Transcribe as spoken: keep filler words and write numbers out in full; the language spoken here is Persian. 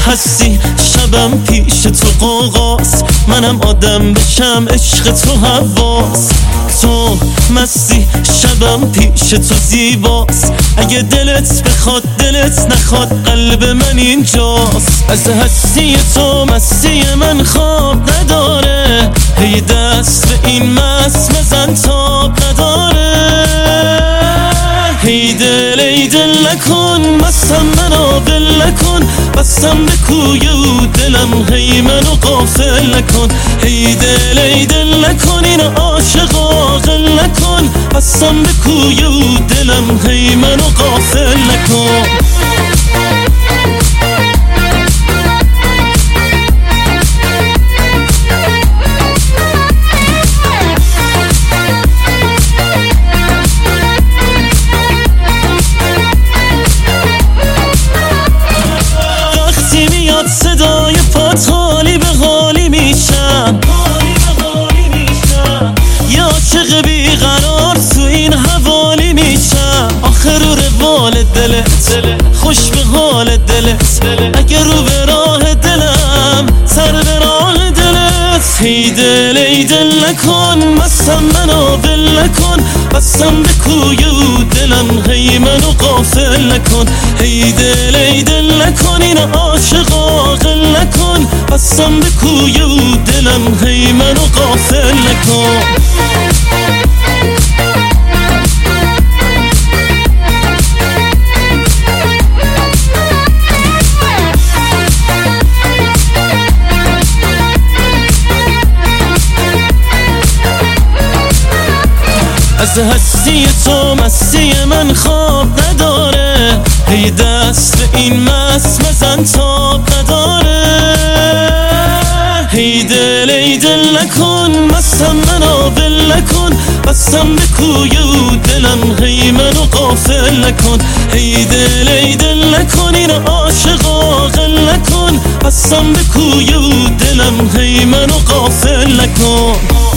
هستی شبم پیش تو قوقاست، منم آدم بشم عشق تو حواس. تو مستی شبم پیش تو زیباست، اگه دلت بخواد دلت نخواد قلب من اینجاست. از هستی تو مستی من خواب نداره، هی دست به این مست مزن تاب نداره. هی دل ای دل نکن مستم منو بل نکن، بستم به کوی و دلم هی منو غافل نکن. هی دل ای دل نکن اینو عاشق عاقل نکن، بستم به کوی و دلم هی منو غافل نکن. صدای پات حالی به حالی میشم، یا عاشق بیقرار تو این حوالی میشم. آخر رو روال دلت خوش به حال دلت، اگر رو به راه دلم سر به راه دلت. هی دل ای دل نکن مستم منو بل نکن، بستم به کوی و دلم هی منو غافل نکن. هی دل ای دل نکن اینو عاشق عاقل نکن، بستم به کوی و دلم هی منو غافل نکن. از هستی تو مستی من خواب نداره، هی دست به این مست مزن تاب نداره. هی دل ای دل نکن مستم منو بل نکن، بستم به کوی و دلم هی منو غافل نکن. هی دل ای دل نکن اینو عاشق عاقل نکن، بستم به کوی و دلم هی منو غافل نکن.